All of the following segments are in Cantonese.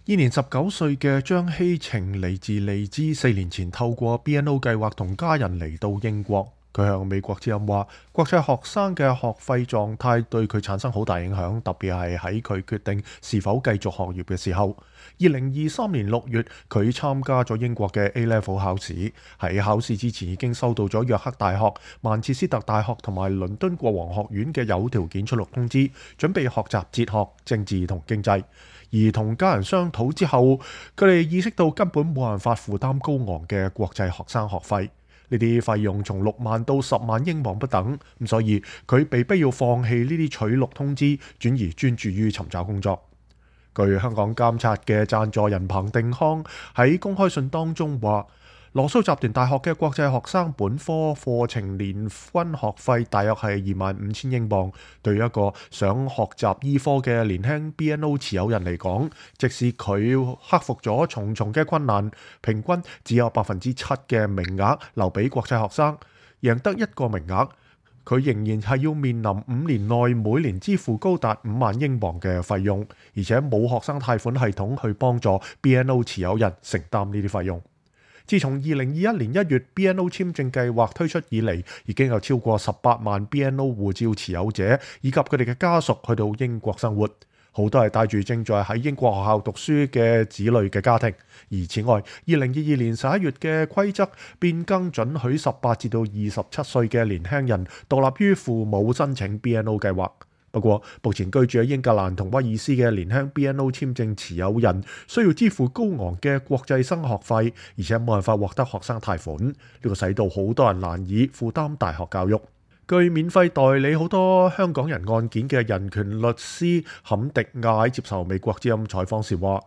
現年19歲嘅張希晴嚟自利茲，4年前透過 BNO 計劃同家人嚟到英國。佢向美國之音話，國際學生嘅學費狀態對佢產生好大影響，特別係喺佢決定是否繼續學業嘅時候。2023年6月，佢參加咗英國嘅 A-Level 考試。喺考試之前已經收到咗約克大學、曼徹斯特大學同埋倫敦國王學院嘅有條件出錄通知，準備學習哲學、政治同經濟。而同家人商討之後，佢哋意識到根本冇辦法負擔高昂嘅國際學生學費。呢啲費用從6萬到10萬英鎊不等，咁所以佢被逼要放棄呢啲取錄通知，轉而專注於尋找工作。據香港監察嘅贊助人彭定康喺公開信當中話，羅素集團大學嘅國際學生本科課程年均學費大約係25,000英鎊，對一個想學習醫科嘅年輕 BNO 持有人嚟講，即使佢克服咗重重嘅困難，平均只有7%嘅名額留俾國際學生，贏得1個名額，佢仍然係要面臨5年內每年支付高達5萬英鎊嘅費用，而且冇學生貸款系統去幫助 BNO 持有人承擔呢啲費用。自從2021年1月 BNO 簽證計劃推出以嚟，已經有超過18萬 BNO 護照持有者以及佢哋嘅家屬去到英國生活，好多係帶住正在喺英國學校讀書嘅子女嘅家庭。而此外，2022年11月嘅規則變更，准許18至到27歲嘅年輕人獨立於父母申請 BNO 計劃。不過，目前居住喺英格蘭同威爾斯嘅年輕 BNO 簽證持有人需要支付高昂嘅國際生學費，而且冇辦法獲得學生貸款，呢個使到好多人難以負擔大學教育。據免費代理好多香港人案件嘅人權律師坎迪亞喺接受美國之音採訪時話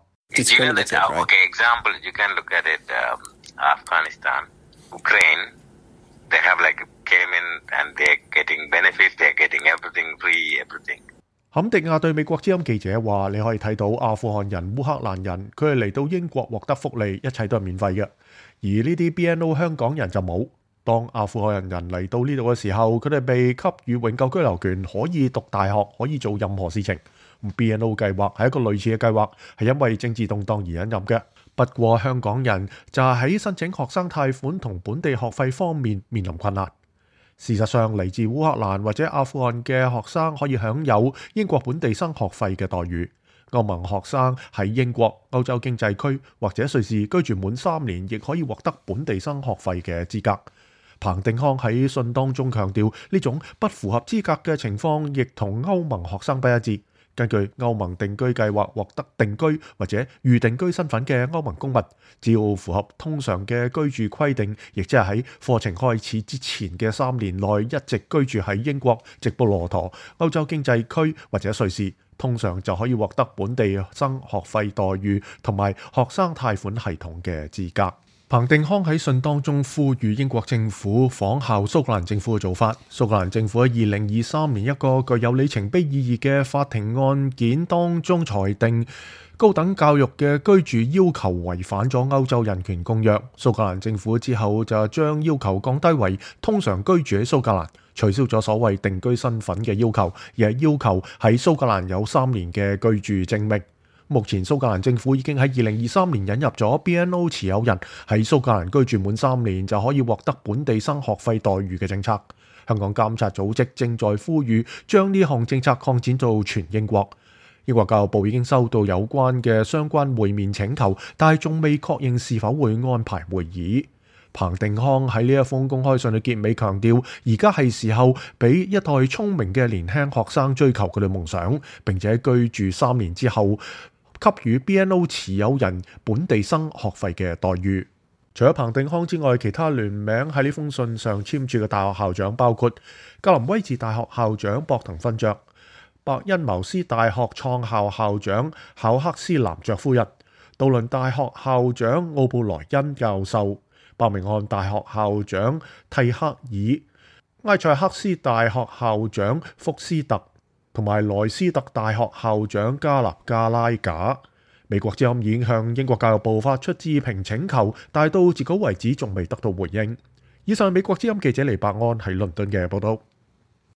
坎迪亞對美國之音記者話，你可以睇到阿富汗人、烏克蘭人，佢哋嚟到英國獲得福利，一切都係免費嘅。而呢啲 BNO 香港人就冇。當阿富汗人嚟到呢度嘅時候，佢哋被給予永久居留權，可以讀大學，可以做任何事情。BNO 計劃係一個類似嘅計劃，係因為政治動盪而引入嘅。不過香港人就係喺申請學生貸款同本地學費方面面臨困難。事實上，嚟自烏克蘭或者阿富汗嘅學生可以享有英國本地生學費嘅待遇。歐盟學生喺英國、歐洲經濟區或者瑞士居住滿3年，亦可以獲得本地生學費嘅資格。彭定康喺信當中強調，呢種不符合資格嘅情況亦同歐盟學生不一致。根據歐盟定居計劃獲得定居或者預定居身份嘅歐盟公民，只要符合通常嘅居住規定，亦即係喺課程開始之前嘅3年內一直居住喺英國、直布羅陀、歐洲經濟區或者瑞士，通常就可以獲得本地生學費待遇同埋學生貸款系統嘅資格。彭定康喺信當中呼籲英國政府仿效蘇格蘭政府嘅做法。蘇格蘭政府喺2023年一個具有里程碑意義嘅法庭案件當中裁定，高等教育嘅居住要求違反咗歐洲人權公約。蘇格蘭政府之後就將要求降低為通常居住喺蘇格蘭，取消咗所謂定居身份嘅要求，而係要求喺蘇格蘭有3年嘅居住證明。目前蘇格蘭政府已經喺2023年引入咗 BNO 持有人喺蘇格蘭居住滿3年就可以獲得本地生學費待遇嘅政策。香港監察組織正在呼籲將呢項政策擴展到全英國。英國教育部已經收到有關嘅相關會面請求，但係仲未確認是否會安排會議。彭定康喺呢一封公開信嘅結尾強調，而家係時候俾一代聰明嘅年輕學生追求佢哋夢想，並且居住3年之後給予 BNO 持有人本地生學費嘅待遇。除咗彭定康之外，其他聯名喺呢封信上簽署嘅大學校長包括格林威治大學校長博滕勳爵、伯恩茅斯大學創校校長考克斯男爵夫人、杜倫大學校長奧布萊恩教授、伯明翰大學校長蒂克爾、埃塞克斯大學校長福斯特同埋萊斯特大學校長加納加拉賈。美國之音已經向英國教育部發出致評請求，但到截稿為止仲未得到回應。以上美國之音記者黎伯安喺倫敦嘅報道。